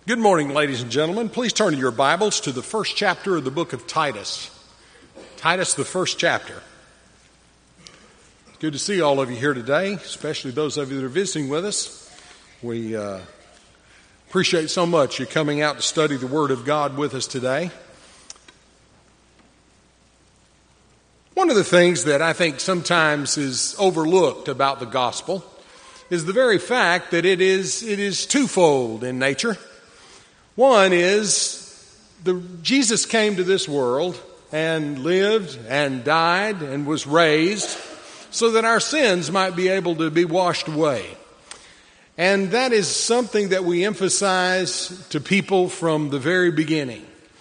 Good morning, ladies and gentlemen. Please turn to your Bibles to the first chapter of the book of Titus. Titus, the first chapter. It's good to see all of you here today, especially those of you that are visiting with us. We appreciate so much you coming out to study the Word of God with us today. One of the things that I think sometimes is overlooked about the gospel is the very fact that it is twofold in nature. One is Jesus came to this world and lived and died and was raised so that our sins might be able to be washed away. And that is something that we emphasize to people from the very beginning,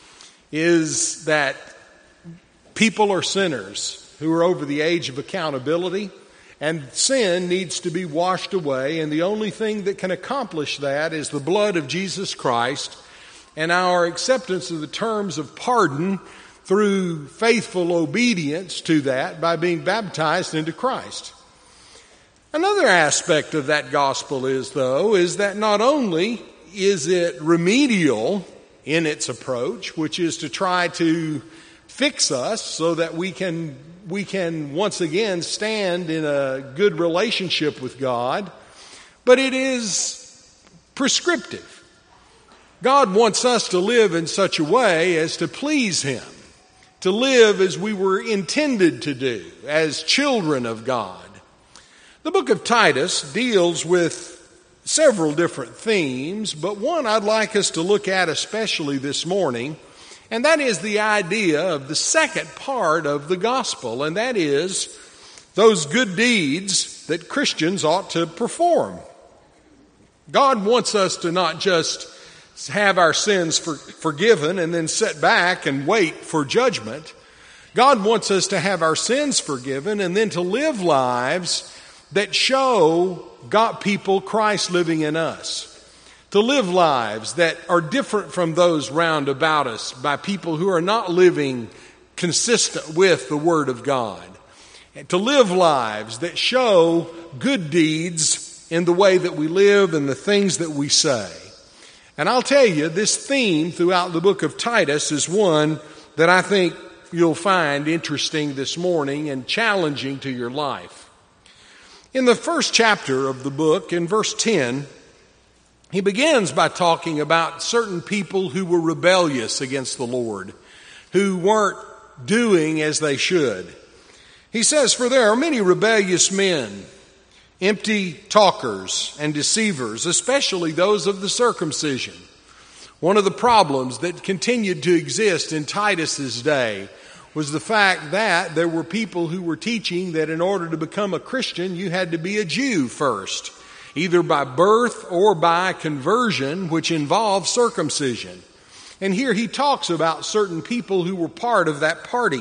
is that people are sinners who are over the age of accountability, and sin needs to be washed away, and the only thing that can accomplish that is the blood of Jesus Christ and our acceptance of the terms of pardon through faithful obedience to that by being baptized into Christ. Another aspect of that gospel is that not only is it remedial in its approach, which is to try to fix us so that we can once again stand in a good relationship with God, but it is prescriptive. God wants us to live in such a way as to please Him, to live as we were intended to do, as children of God. The book of Titus deals with several different themes, but one I'd like us to look at especially this morning, and that is the idea of the second part of the gospel, and that is those good deeds that Christians ought to perform. God wants us to not just have our sins forgiven and then sit back and wait for judgment. God wants us to have our sins forgiven and then to live lives that show God people Christ living in us. To live lives that are different from those round about us by people who are not living consistent with the Word of God. And to live lives that show good deeds in the way that we live and the things that we say. And I'll tell you, this theme throughout the book of Titus is one that I think you'll find interesting this morning and challenging to your life. In the first chapter of the book, in verse 10, he begins by talking about certain people who were rebellious against the Lord, who weren't doing as they should. He says, "For there are many rebellious men, empty talkers and deceivers, especially those of the circumcision." One of the problems that continued to exist in Titus's day was the fact that there were people who were teaching that in order to become a Christian, you had to be a Jew first, either by birth or by conversion, which involved circumcision. And here he talks about certain people who were part of that party.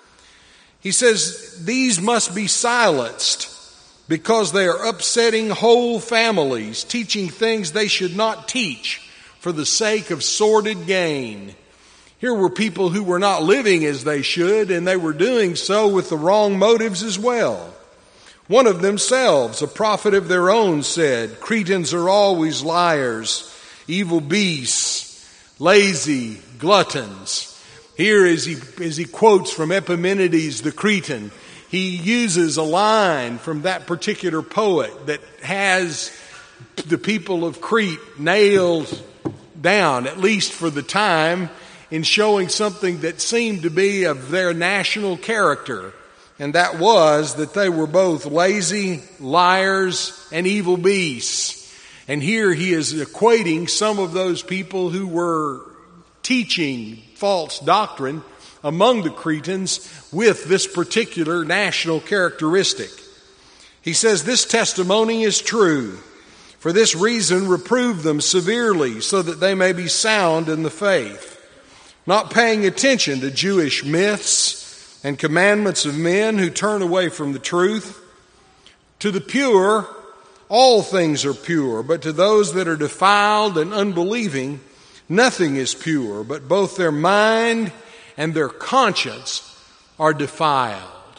He says, "These must be silenced, because they are upsetting whole families, teaching things they should not teach for the sake of sordid gain." Here were people who were not living as they should, and they were doing so with the wrong motives as well. One of themselves, a prophet of their own, said, "Cretans are always liars, evil beasts, lazy, gluttons." Here as he quotes from Epimenides the Cretan, he uses a line from that particular poet that has the people of Crete nailed down, at least for the time, in showing something that seemed to be of their national character. And that was that they were both lazy, liars, and evil beasts. And here he is equating some of those people who were teaching false doctrine among the Cretans with this particular national characteristic. He says, "This testimony is true. For this reason, reprove them severely so that they may be sound in the faith, not paying attention to Jewish myths and commandments of men who turn away from the truth. To the pure, all things are pure, but to those that are defiled and unbelieving, nothing is pure, but both their mind and their conscience are defiled."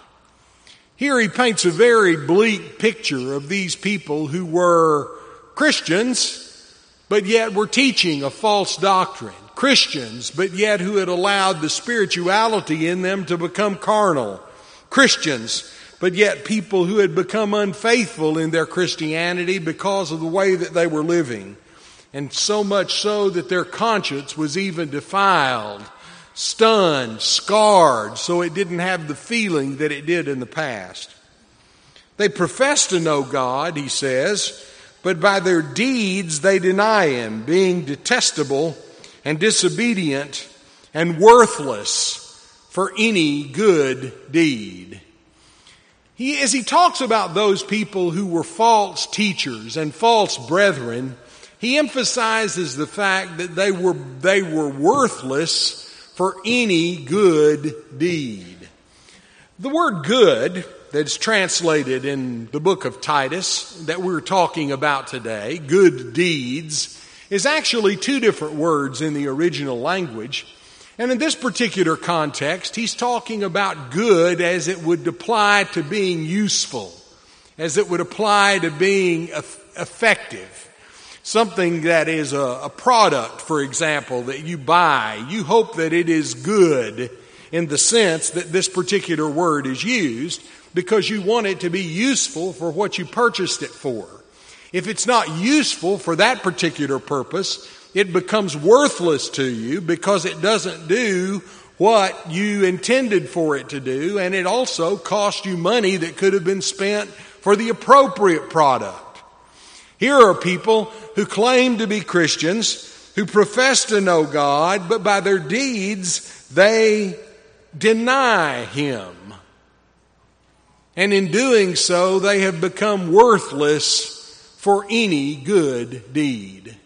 Here he paints a very bleak picture of these people who were Christians, but yet were teaching a false doctrine. Christians, but yet who had allowed the spirituality in them to become carnal. Christians, but yet people who had become unfaithful in their Christianity because of the way that they were living. And so much so that their conscience was even defiled, stunned, scarred, so it didn't have the feeling that it did in the past. They profess to know God, he says, but by their deeds they deny him, being detestable and disobedient and worthless for any good deed. As he talks about those people who were false teachers and false brethren, he emphasizes the fact that they were worthless for any good deed. The word good that's translated in the book of Titus that we're talking about today, good deeds, is actually two different words in the original language. And in this particular context, he's talking about good as it would apply to being useful, as it would apply to being effective. Something that is a product, for example, that you buy. You hope that it is good in the sense that this particular word is used because you want it to be useful for what you purchased it for. If it's not useful for that particular purpose, it becomes worthless to you because it doesn't do what you intended for it to do, and it also cost you money that could have been spent for the appropriate product. Here are people who claim to be Christians, who profess to know God, but by their deeds they deny him. And in doing so, they have become worthless for any good deed.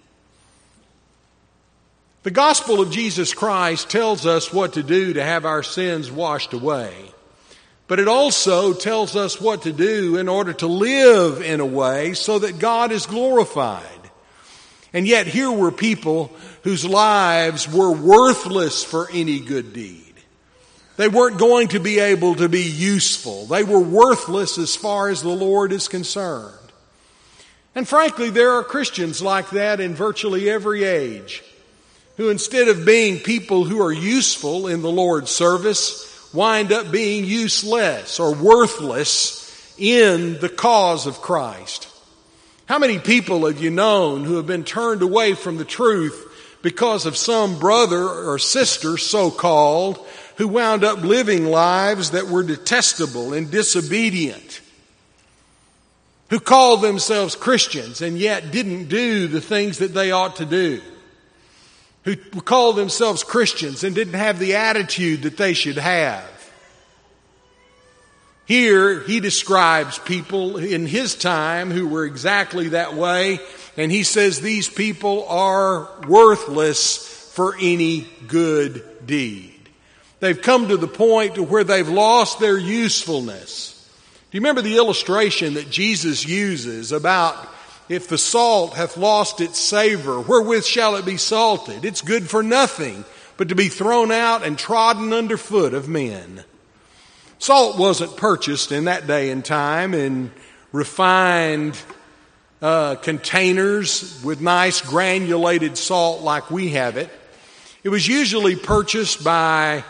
The gospel of Jesus Christ tells us what to do to have our sins washed away. But it also tells us what to do in order to live in a way so that God is glorified. And yet here were people whose lives were worthless for any good deed. They weren't going to be able to be useful. They were worthless as far as the Lord is concerned. And frankly, there are Christians like that in virtually every age, who instead of being people who are useful in the Lord's service, wind up being useless or worthless in the cause of Christ. How many people have you known who have been turned away from the truth because of some brother or sister, so-called, who wound up living lives that were detestable and disobedient, who called themselves Christians and yet didn't do the things that they ought to do, who called themselves Christians and didn't have the attitude that they should have? Here he describes people in his time who were exactly that way, and he says these people are worthless for any good deed. They've come to the point to where they've lost their usefulness. Do you remember the illustration that Jesus uses about if the salt hath lost its savor, wherewith shall it be salted? It's good for nothing but to be thrown out and trodden under foot of men. Salt wasn't purchased in that day and time in refined containers with nice granulated salt like we have it. It was usually purchased by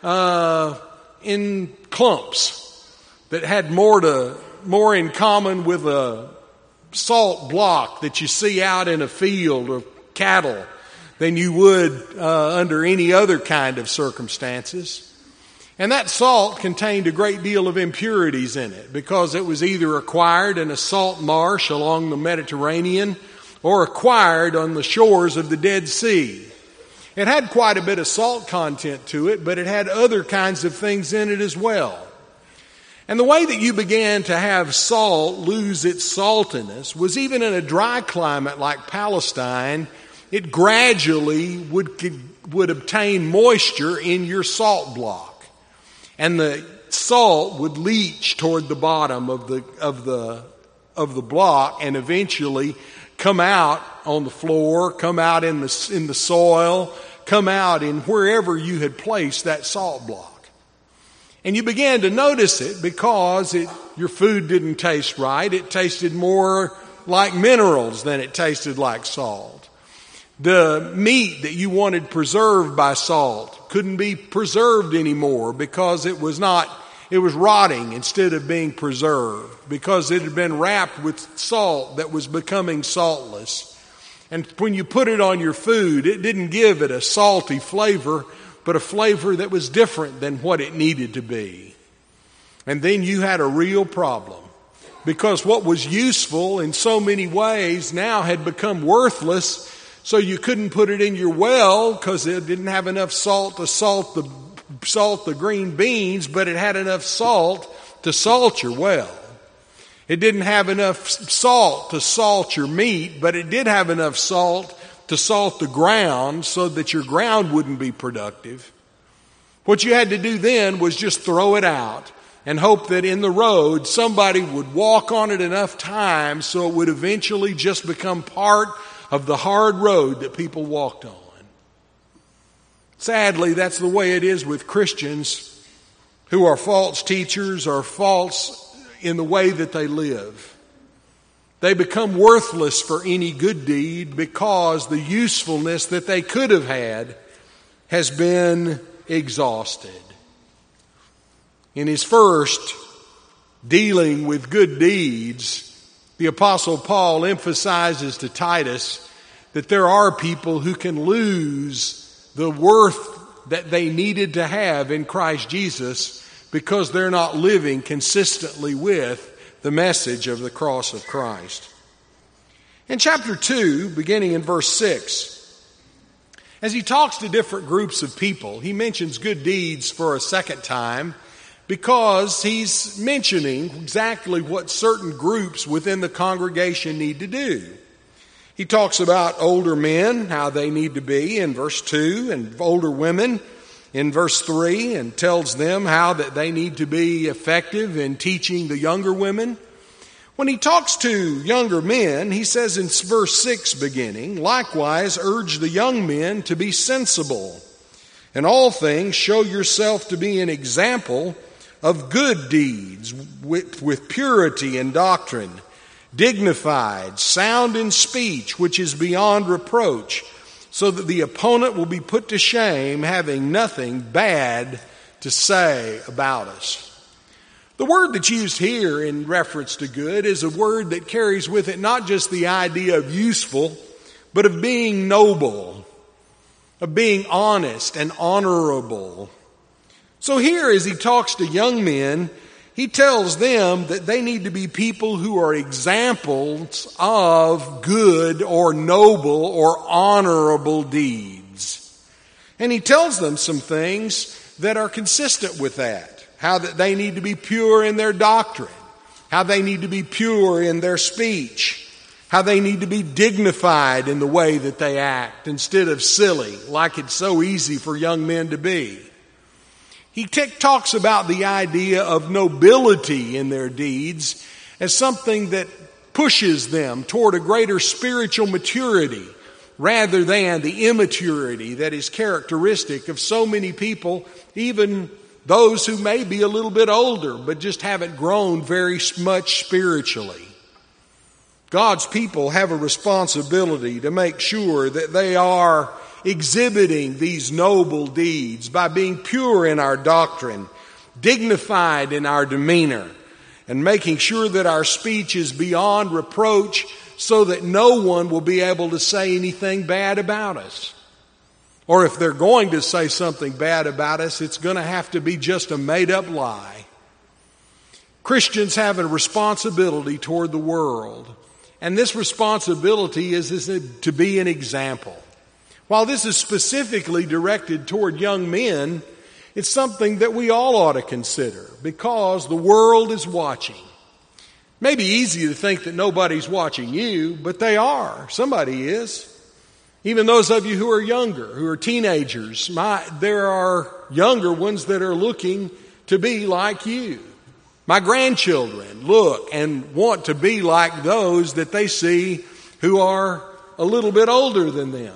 in clumps that had more in common with a salt block that you see out in a field of cattle than you would under any other kind of circumstances. And that salt contained a great deal of impurities in it because it was either acquired in a salt marsh along the Mediterranean or acquired on the shores of the Dead Sea. It had quite a bit of salt content to it, but it had other kinds of things in it as well. And the way that you began to have salt lose its saltiness was even in a dry climate like Palestine, it gradually would obtain moisture in your salt block. And the salt would leach toward the bottom of the block and eventually come out on the floor, come out in the soil, come out in wherever you had placed that salt block. And you began to notice it because your food didn't taste right. It tasted more like minerals than it tasted like salt. The meat that you wanted preserved by salt couldn't be preserved anymore because it was rotting instead of being preserved, because it had been wrapped with salt that was becoming saltless. And when you put it on your food, it didn't give it a salty flavor, but a flavor that was different than what it needed to be. And then you had a real problem, because what was useful in so many ways now had become worthless, so you couldn't put it in your well because it didn't have enough salt to salt the green beans, but it had enough salt to salt your well. It didn't have enough salt to salt your meat, but it did have enough salt to salt the ground so that your ground wouldn't be productive. What you had to do then was just throw it out and hope that in the road somebody would walk on it enough times so it would eventually just become part of the hard road that people walked on. Sadly, that's the way it is with Christians who are false teachers or false in the way that they live. They become worthless for any good deed because the usefulness that they could have had has been exhausted. In his first dealing with good deeds, the Apostle Paul emphasizes to Titus that there are people who can lose the worth that they needed to have in Christ Jesus because they're not living consistently with the message of the cross of Christ. In chapter 2, beginning in verse 6, as he talks to different groups of people, he mentions good deeds for a second time because he's mentioning exactly what certain groups within the congregation need to do. He talks about older men, how they need to be in verse 2, and older women in verse 3, and tells them how that they need to be effective in teaching the younger women. When he talks to younger men, he says in verse 6 beginning, "Likewise urge the young men to be sensible. In all things show yourself to be an example of good deeds with purity and doctrine, dignified, sound in speech, which is beyond reproach, so that the opponent will be put to shame, having nothing bad to say about us." The word that's used here in reference to good is a word that carries with it not just the idea of useful, but of being noble, of being honest and honorable. So here, as he talks to young men, he tells them that they need to be people who are examples of good or noble or honorable deeds. And he tells them some things that are consistent with that. How that they need to be pure in their doctrine. How they need to be pure in their speech. How they need to be dignified in the way that they act instead of silly, like it's so easy for young men to be. He talks about the idea of nobility in their deeds as something that pushes them toward a greater spiritual maturity rather than the immaturity that is characteristic of so many people, even those who may be a little bit older but just haven't grown very much spiritually. God's people have a responsibility to make sure that they are exhibiting these noble deeds by being pure in our doctrine, dignified in our demeanor, and making sure that our speech is beyond reproach so that no one will be able to say anything bad about us. Or if they're going to say something bad about us, it's going to have to be just a made-up lie. Christians have a responsibility toward the world, and this responsibility is to be an example. While this is specifically directed toward young men, it's something that we all ought to consider because the world is watching. It may be easy to think that nobody's watching you, but they are. Somebody is. Even those of you who are younger, who are teenagers, there are younger ones that are looking to be like you. My grandchildren look and want to be like those that they see who are a little bit older than them.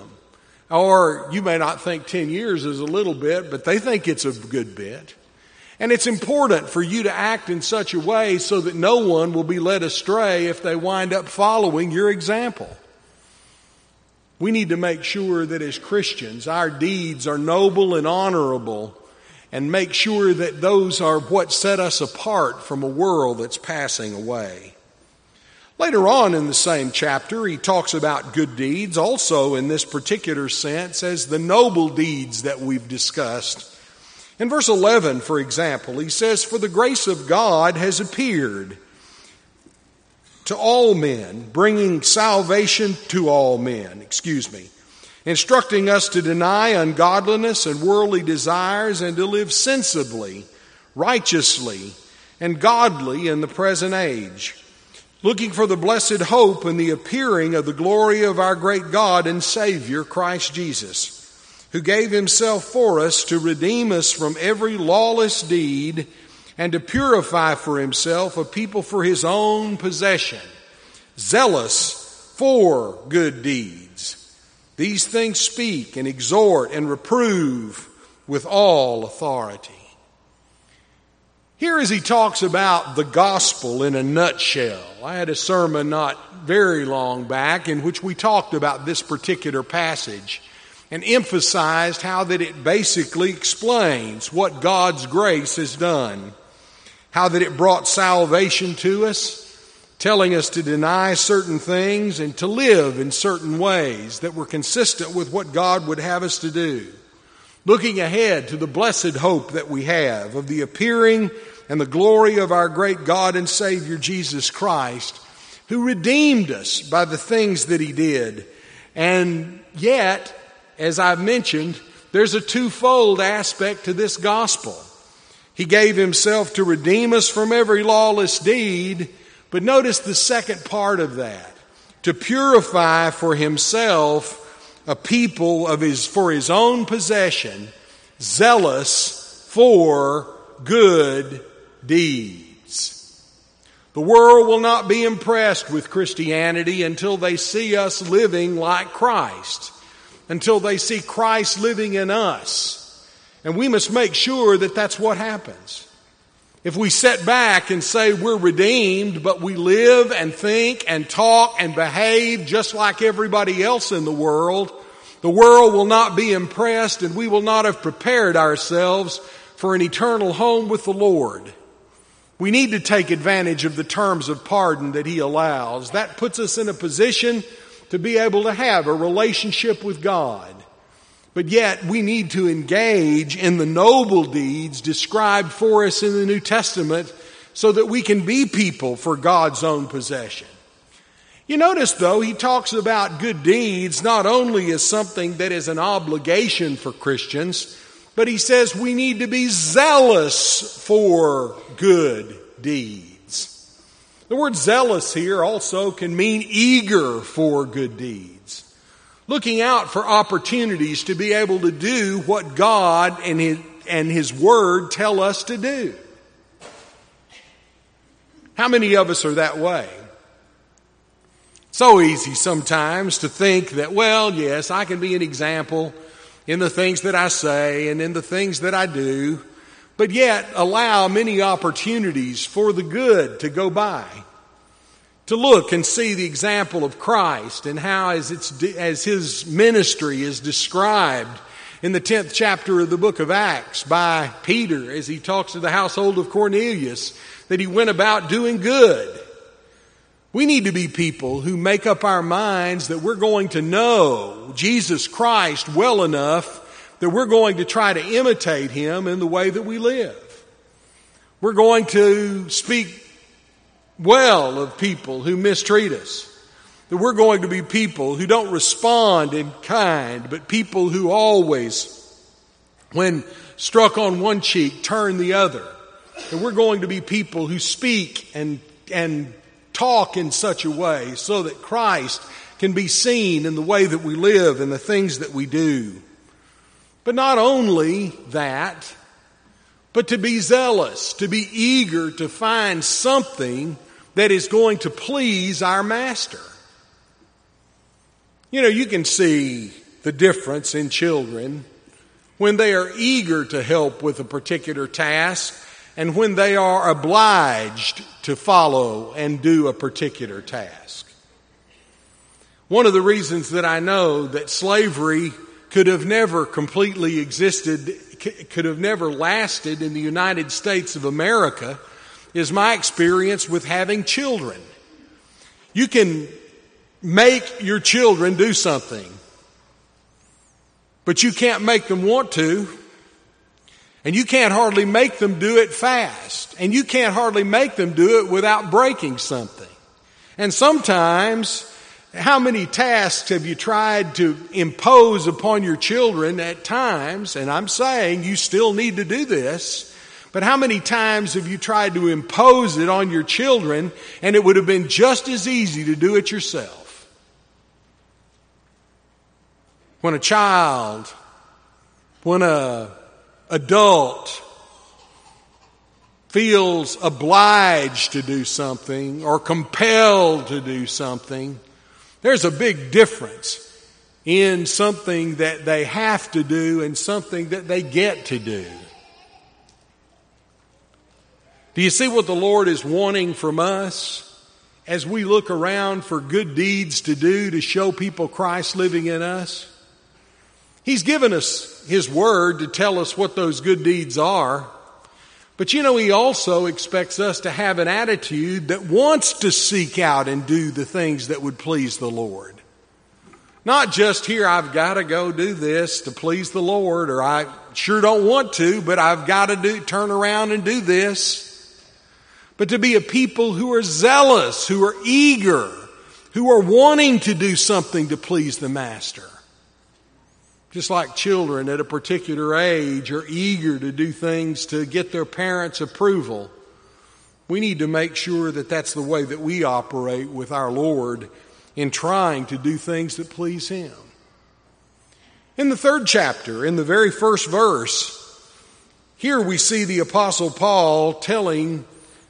Or you may not think 10 years is a little bit, but they think it's a good bit. And it's important for you to act in such a way so that no one will be led astray if they wind up following your example. We need to make sure that as Christians, our deeds are noble and honorable, and make sure that those are what set us apart from a world that's passing away. Later on in the same chapter, he talks about good deeds, also in this particular sense, as the noble deeds that we've discussed. In verse 11, for example, he says, "For the grace of God has appeared to all men, bringing salvation to all men," instructing us to deny ungodliness and worldly desires and to live sensibly, righteously, and godly in the present age, looking for the blessed hope and the appearing of the glory of our great God and Savior, Christ Jesus, who gave himself for us to redeem us from every lawless deed and to purify for himself a people for his own possession, zealous for good deeds. These things speak and exhort and reprove with all authority. Here as he talks about the gospel in a nutshell, I had a sermon not very long back in which we talked about this particular passage and emphasized how that it basically explains what God's grace has done, how that it brought salvation to us, telling us to deny certain things and to live in certain ways that were consistent with what God would have us to do. Looking ahead to the blessed hope that we have of the appearing and the glory of our great God and Savior Jesus Christ, who redeemed us by the things that he did. And yet, as I've mentioned, there's a twofold aspect to this gospel. He gave himself to redeem us from every lawless deed, but notice the second part of that, to purify for himself a people for his own possession, zealous for good deeds. The world will not be impressed with Christianity until they see us living like Christ, until they see Christ living in us. And we must make sure that that's what happens. If we sit back and say we're redeemed, but we live and think and talk and behave just like everybody else in the world will not be impressed, and we will not have prepared ourselves for an eternal home with the Lord. We need to take advantage of the terms of pardon that he allows. That puts us in a position to be able to have a relationship with God. But yet we need to engage in the noble deeds described for us in the New Testament so that we can be people for God's own possession. You notice, though, he talks about good deeds not only as something that is an obligation for Christians, but he says we need to be zealous for good deeds. The word zealous here also can mean eager for good deeds. Looking out for opportunities to be able to do what God and his Word tell us to do. How many of us are that way? So easy sometimes to think that, well, yes, I can be an example in the things that I say and in the things that I do, but yet allow many opportunities for the good to go by. To look and see the example of Christ and how as his ministry is described in the 10th chapter of the book of Acts by Peter as he talks to the household of Cornelius, that he went about doing good. We need to be people who make up our minds that we're going to know Jesus Christ well enough that we're going to try to imitate him in the way that we live. We're going to speak well of people who mistreat us. That we're going to be people who don't respond in kind, but people who always, when struck on one cheek, turn the other. That we're going to be people who speak and talk in such a way so that Christ can be seen in the way that we live and the things that we do. But not only that, but to be zealous, to be eager to find something that is going to please our master. You know, you can see the difference in children when they are eager to help with a particular task and when they are obliged to follow and do a particular task. One of the reasons that I know that slavery could have never completely existed, could have never lasted in the United States of America is my experience with having children. You can make your children do something, but you can't make them want to, and you can't hardly make them do it fast, and you can't hardly make them do it without breaking something. And sometimes, how many tasks have you tried to impose upon your children at times, and I'm saying you still need to do this, but how many times have you tried to impose it on your children and it would have been just as easy to do it yourself? When a child, when an adult feels obliged to do something or compelled to do something, there's a big difference in something that they have to do and something that they get to do. Do you see what the Lord is wanting from us as we look around for good deeds to do to show people Christ living in us? He's given us His Word to tell us what those good deeds are. But you know, He also expects us to have an attitude that wants to seek out and do the things that would please the Lord. Not just here, I've got to go do this to please the Lord, or I sure don't want to, but I've got to turn around and do this. But to be a people who are zealous, who are eager, who are wanting to do something to please the Master. Just like children at a particular age are eager to do things to get their parents' approval, we need to make sure that that's the way that we operate with our Lord in trying to do things that please Him. In the 3rd chapter, in the very first verse, here we see the Apostle Paul telling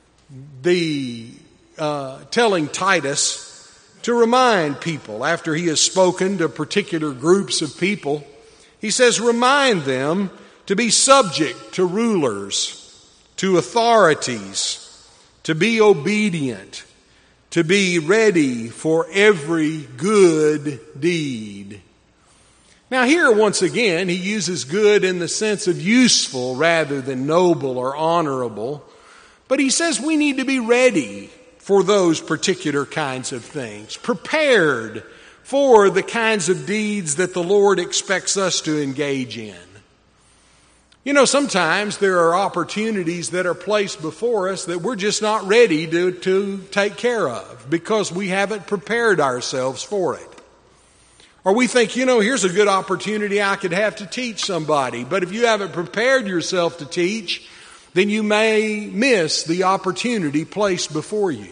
Titus to remind people after he has spoken to particular groups of people. He says, remind them to be subject to rulers, to authorities, to be obedient, to be ready for every good deed. Now here, once again, he uses good in the sense of useful rather than noble or honorable. But he says we need to be ready for those particular kinds of things, prepared for the kinds of deeds that the Lord expects us to engage in. You know, sometimes there are opportunities that are placed before us that we're just not ready to take care of because we haven't prepared ourselves for it. Or we think, you know, here's a good opportunity I could have to teach somebody. But if you haven't prepared yourself to teach, then you may miss the opportunity placed before you.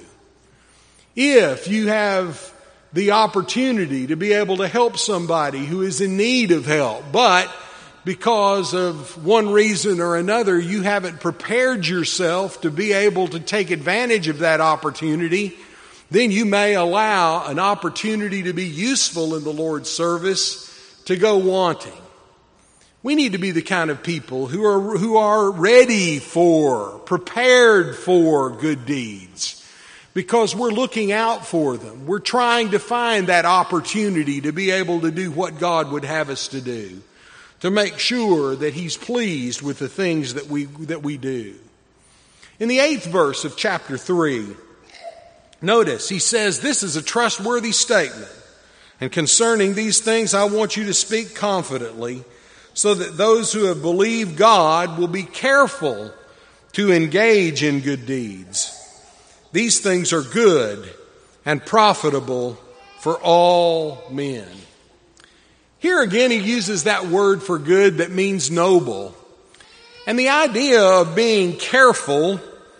If you have the opportunity to be able to help somebody who is in need of help, but because of one reason or another you haven't prepared yourself to be able to take advantage of that opportunity, then you may allow an opportunity to be useful in the Lord's service to go wanting. We need to be the kind of people who are ready for, prepared for good deeds because we're looking out for them. We're trying to find that opportunity to be able to do what God would have us to do, to make sure that He's pleased with the things that we do. In the 8th verse of chapter 3, notice he says, this is a trustworthy statement, and concerning these things I want you to speak confidently, so that those who have believed God will be careful to engage in good deeds. These things are good and profitable for all men. Here again he uses that word for good that means noble. And the idea of being careful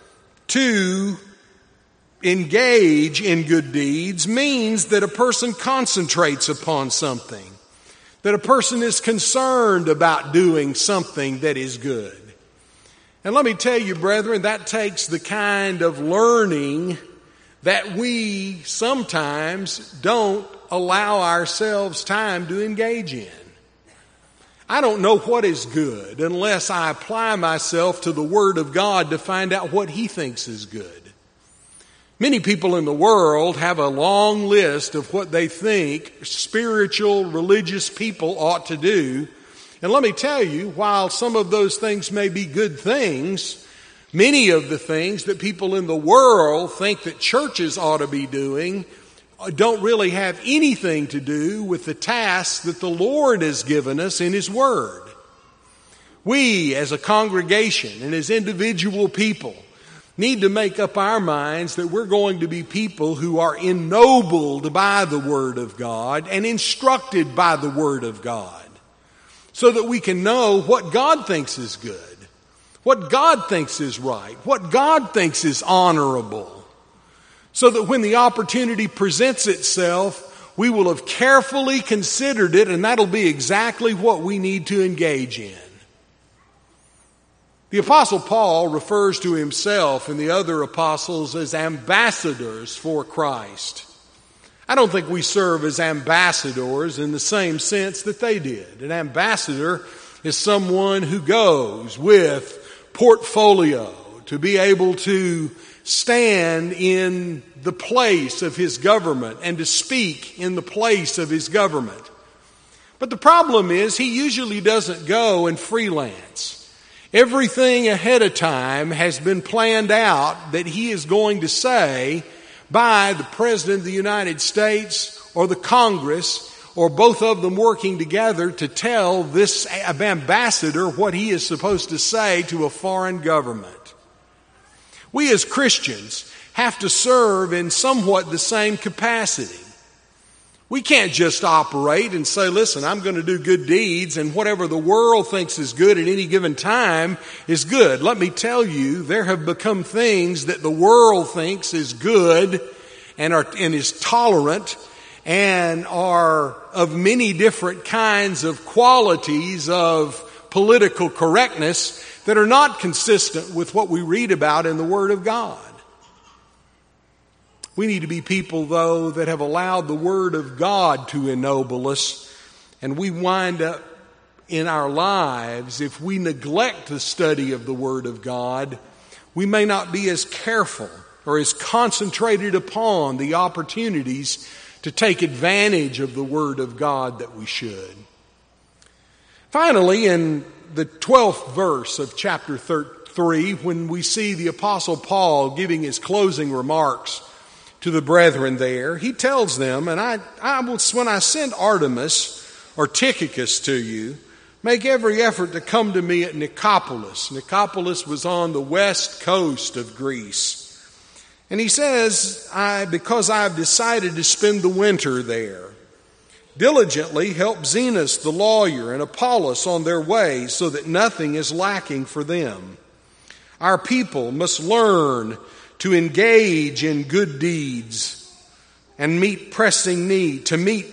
to engage in good deeds means that a person concentrates upon something. That a person is concerned about doing something that is good. And let me tell you, brethren, that takes the kind of learning that we sometimes don't allow ourselves time to engage in. I don't know what is good unless I apply myself to the Word of God to find out what He thinks is good. Many people in the world have a long list of what they think spiritual, religious people ought to do. And let me tell you, while some of those things may be good things, many of the things that people in the world think that churches ought to be doing don't really have anything to do with the tasks that the Lord has given us in His Word. We, as a congregation and as individual people, need to make up our minds that we're going to be people who are ennobled by the Word of God and instructed by the Word of God, so that we can know what God thinks is good, what God thinks is right, what God thinks is honorable, so that when the opportunity presents itself, we will have carefully considered it, and that'll be exactly what we need to engage in. The Apostle Paul refers to himself and the other apostles as ambassadors for Christ. I don't think we serve as ambassadors in the same sense that they did. An ambassador is someone who goes with portfolio to be able to stand in the place of his government and to speak in the place of his government. But the problem is he usually doesn't go and freelance. Everything ahead of time has been planned out that he is going to say by the President of the United States or the Congress, or both of them working together to tell this ambassador what he is supposed to say to a foreign government. We as Christians have to serve in somewhat the same capacity. We can't just operate and say, listen, I'm going to do good deeds, and whatever the world thinks is good at any given time is good. Let me tell you, there have become things that the world thinks is good and is tolerant and are of many different kinds of qualities of political correctness that are not consistent with what we read about in the Word of God. We need to be people, though, that have allowed the Word of God to ennoble us, and we wind up in our lives, if we neglect the study of the Word of God, we may not be as careful or as concentrated upon the opportunities to take advantage of the Word of God that we should. Finally, in the 12th verse of chapter 3, when we see the Apostle Paul giving his closing remarks to the brethren there, he tells them, and I will, when I send Artemas or Tychicus to you, make every effort to come to me at Nicopolis. Nicopolis was on the west coast of Greece. And he says, because I've decided to spend the winter there, diligently help Zenas the lawyer and Apollos on their way so that nothing is lacking for them. Our people must learn to engage in good deeds and meet pressing needs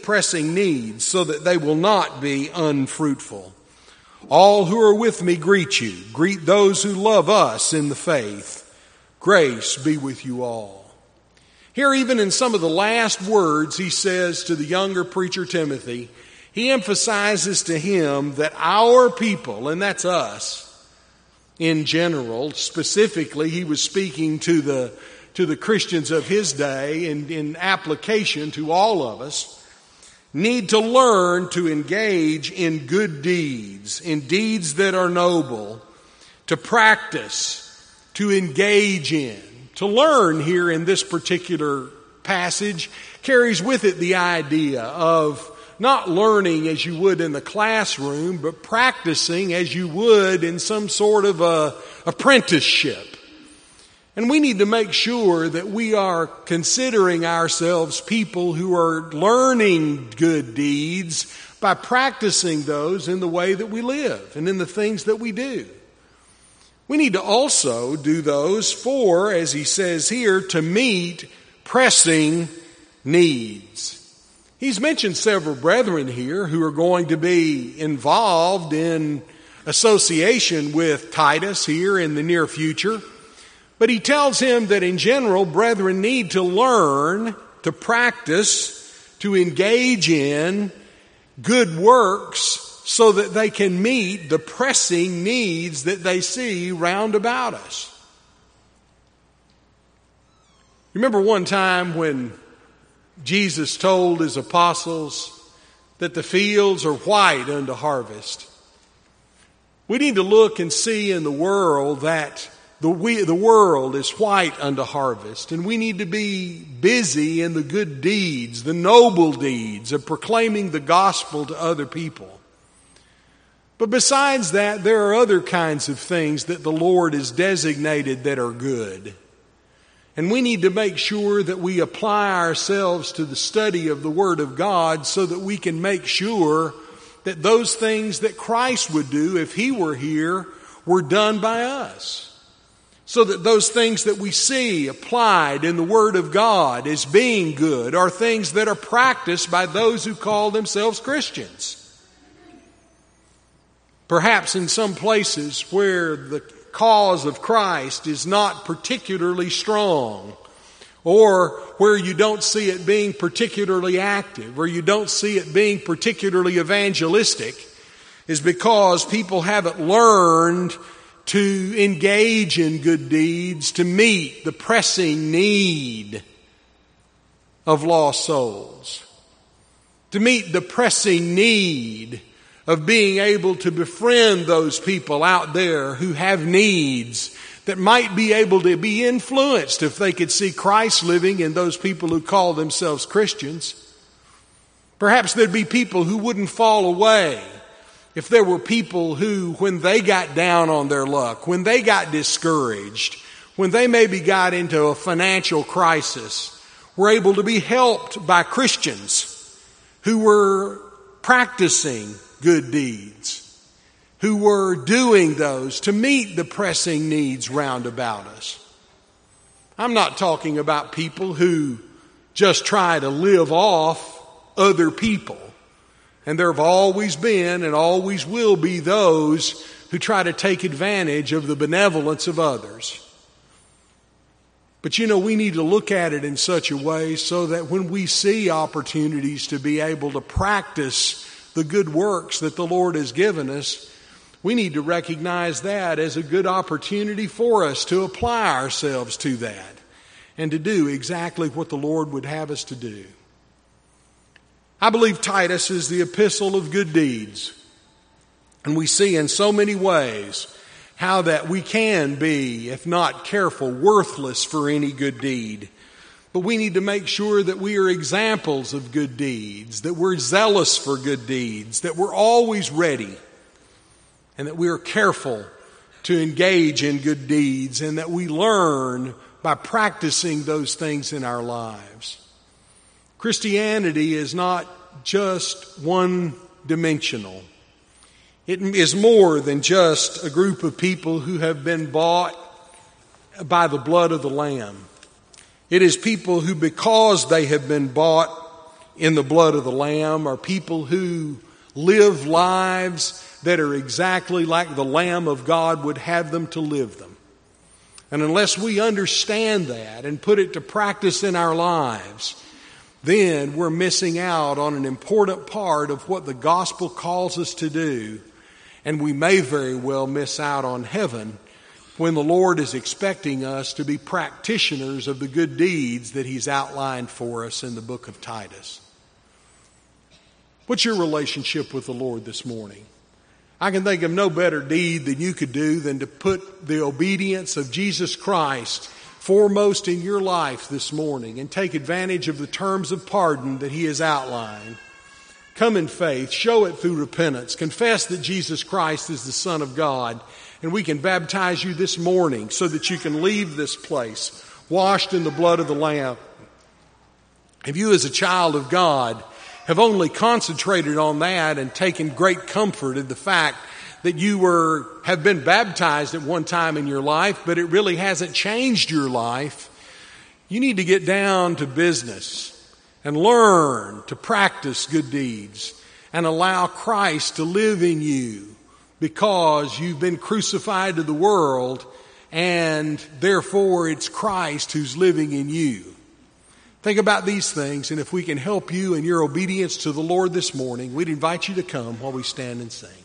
so that they will not be unfruitful. All who are with me greet you. Greet those who love us in the faith. Grace be with you all. Here, even in some of the last words he says to the younger preacher Timothy, he emphasizes to him that our people, and that's us, in general, specifically, he was speaking to the Christians of his day and in application to all of us, need to learn to engage in good deeds, in deeds that are noble, to practice, to engage in. To learn here in this particular passage carries with it the idea of not learning as you would in the classroom, but practicing as you would in some sort of a apprenticeship. And we need to make sure that we are considering ourselves people who are learning good deeds by practicing those in the way that we live and in the things that we do. We need to also do those for, as he says here, to meet pressing needs. He's mentioned several brethren here who are going to be involved in association with Titus here in the near future. But he tells him that in general, brethren need to learn, to practice, to engage in good works so that they can meet the pressing needs that they see round about us. Remember one time when Jesus told his apostles that the fields are white unto harvest? We need to look and see in the world that the world is white unto harvest, and we need to be busy in the good deeds, the noble deeds of proclaiming the gospel to other people. But besides that, there are other kinds of things that the Lord has designated that are good. And we need to make sure that we apply ourselves to the study of the Word of God so that we can make sure that those things that Christ would do if He were here were done by us. So that those things that we see applied in the Word of God as being good are things that are practiced by those who call themselves Christians. Perhaps in some places where the cause of Christ is not particularly strong, or where you don't see it being particularly active, or you don't see it being particularly evangelistic, is because people haven't learned to engage in good deeds to meet the pressing need of lost souls, to meet the pressing need of being able to befriend those people out there who have needs that might be able to be influenced if they could see Christ living in those people who call themselves Christians. Perhaps there'd be people who wouldn't fall away if there were people who, when they got down on their luck, when they got discouraged, when they maybe got into a financial crisis, were able to be helped by Christians who were practicing good deeds, who were doing those to meet the pressing needs round about us. I'm not talking about people who just try to live off other people. And there have always been and always will be those who try to take advantage of the benevolence of others. But we need to look at it in such a way so that when we see opportunities to be able to practice the good works that the Lord has given us, we need to recognize that as a good opportunity for us to apply ourselves to that and to do exactly what the Lord would have us to do. I believe Titus is the epistle of good deeds. And we see in so many ways how that we can be, if not careful, worthless for any good deed. But we need to make sure that we are examples of good deeds, that we're zealous for good deeds, that we're always ready, and that we are careful to engage in good deeds, and that we learn by practicing those things in our lives. Christianity is not just one-dimensional. It is more than just a group of people who have been bought by the blood of the Lamb. It is people who, because they have been bought in the blood of the Lamb, are people who live lives that are exactly like the Lamb of God would have them to live them. And unless we understand that and put it to practice in our lives, then we're missing out on an important part of what the gospel calls us to do, and we may very well miss out on heaven when the Lord is expecting us to be practitioners of the good deeds that He's outlined for us in the book of Titus. What's your relationship with the Lord this morning? I can think of no better deed than you could do than to put the obedience of Jesus Christ foremost in your life this morning and take advantage of the terms of pardon that He has outlined. Come in faith, show it through repentance, confess that Jesus Christ is the Son of God, and we can baptize you this morning so that you can leave this place washed in the blood of the Lamb. If you as a child of God have only concentrated on that and taken great comfort in the fact that you have been baptized at one time in your life, but it really hasn't changed your life, you need to get down to business and learn to practice good deeds and allow Christ to live in you, because you've been crucified to the world, and therefore it's Christ who's living in you. Think about these things, and if we can help you in your obedience to the Lord this morning, we'd invite you to come while we stand and sing.